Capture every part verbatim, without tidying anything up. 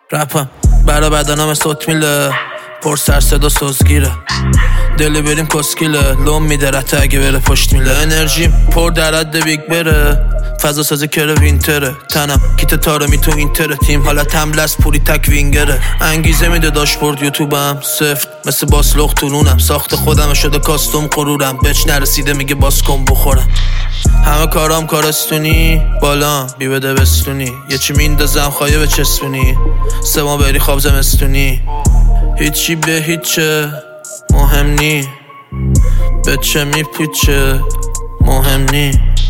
رپم برا بدنم صوت میله، پر سر صدا سوزگیره، دلی بریم کسکیله، لوم میده رته اگه بره پشت میله. انرژیم پر در حد بیگ بره، فضا سازی کره وینتره، تنم کیت تاره می تو اینتره، تیم حالت حمله از پوری تک وینگره. انگیزه میده داشبورد یوتیوبم سفت مثل باسلوخ تونونم، ساخت خودم شده کاستوم غرورم، بچ نرسیده میگه باز کن بخورم. همه کارام کارستونی، بالام بی بده بستونی، یه چی میندازم خواهی به چسبونی، سه ما بری خواب زمستونی. هیچی به هیچه مهم نی، به چه میپیچه مهم نی،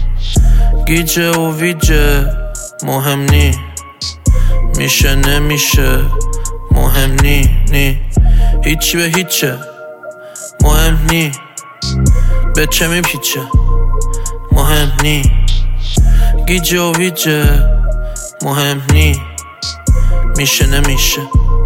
گیجه و ویجه مهم نی، میشه نمیشه مهم نی نی. هیچی به هیچه مهم نی، به چه میپیچه مهم نی، گیجه و ویجه مهم نی، میشه نمیشه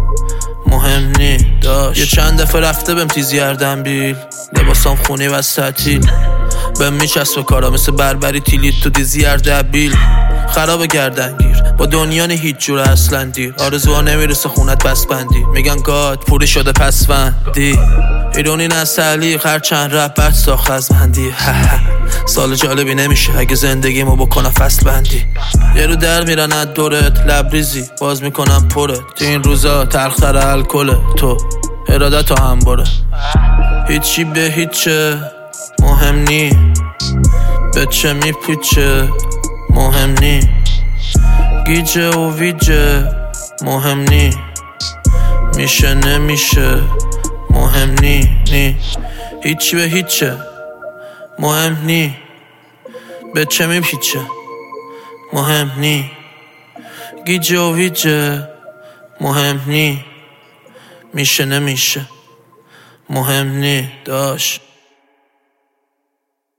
مهم نی. داشت یه چند دفعه رفته بهم تیزی گردن بیل، لباسام خونی و تعطیل، بهم میچسبه کارا مثل بربری تیلیت تو دیزی اردبیل. خراب گردنگیر با دنیا نه هیچ جور اصلا دیر، آرزوها نمیرسه خونت بس بندی، میگن گاد پوری شده پسوندی، ایرونی نسلی خر چند رب بد ساخت از مندی. سال جالبی نمیشه اگه زندگیمو بکنم فصل بندی، یه رو در میرن از دورت لبریزی باز میکنم پرت، تو این روزا تلختر الکله تو ارادت ها هم بره. هیچی به هیچه مهم نی، به چه میپیچه مهم نی، گیجه و ویجه مهم نی، میشه نمیشه مهم نی نی. هیچی به هیچه مهم نی، به چه میپیچه مهم نی، گیجه و ویجه مهم نی، میشه نمیشه مهم نی. داشت